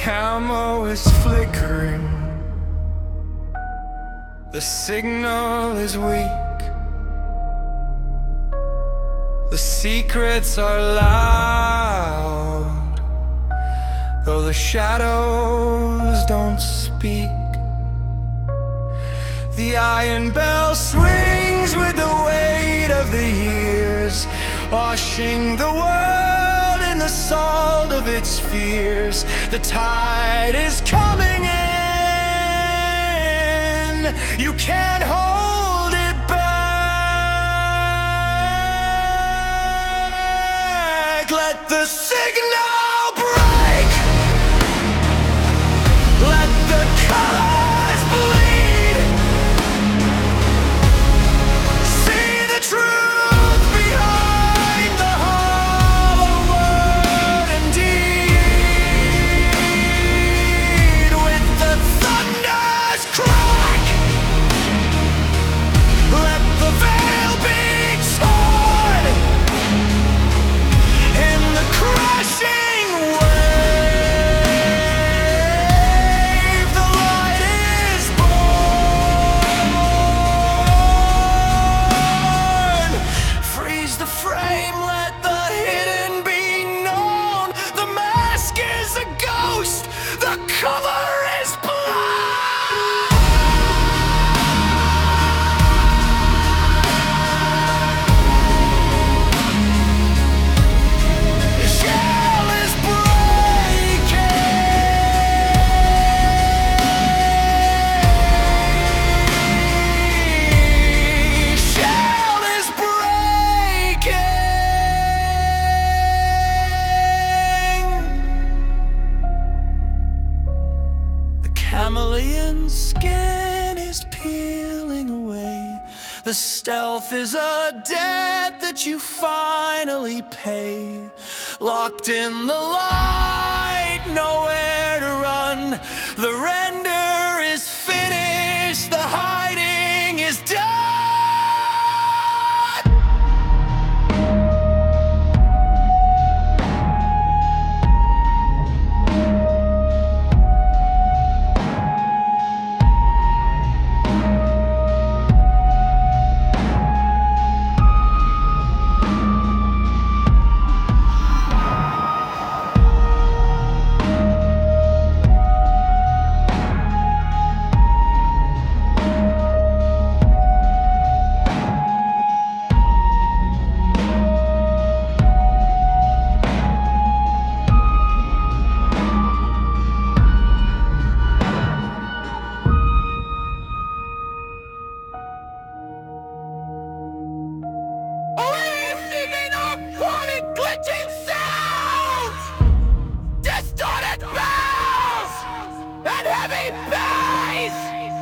camo is flickering, the signal is weak, the secrets are loud, though the shadows don't speak. The iron bell swings with the weight of the years, washing the world in the salt of its fears. The tide is coming in, you can't hold it back. Let the signal break, let the colors bleed. See the truth behind the hollow word and deed. With the thunder's crack, let the veil be torn. In the crashing wave, the light is born. Freeze the frame, let the hidden be known. The mask is a ghost, the cover is blood. The shell is breaking. Shell is breaking. The chameleon skin is peeling away. The stealth is a debt that you finally pay. Locked in the light, nowhere to run. The render is finished, the hiding is done. Glitching sounds, distorted bells, and heavy bass.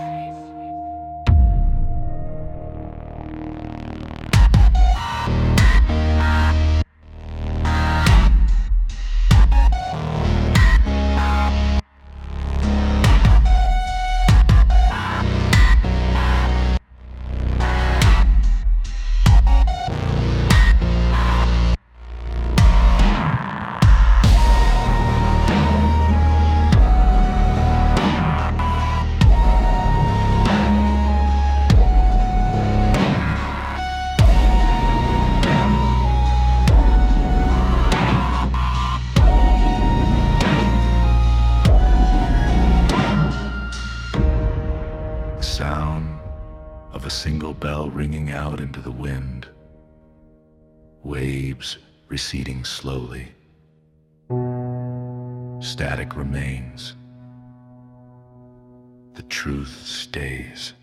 Sound of a single bell ringing out into the wind. Waves receding slowly. Static remains. The truth stays.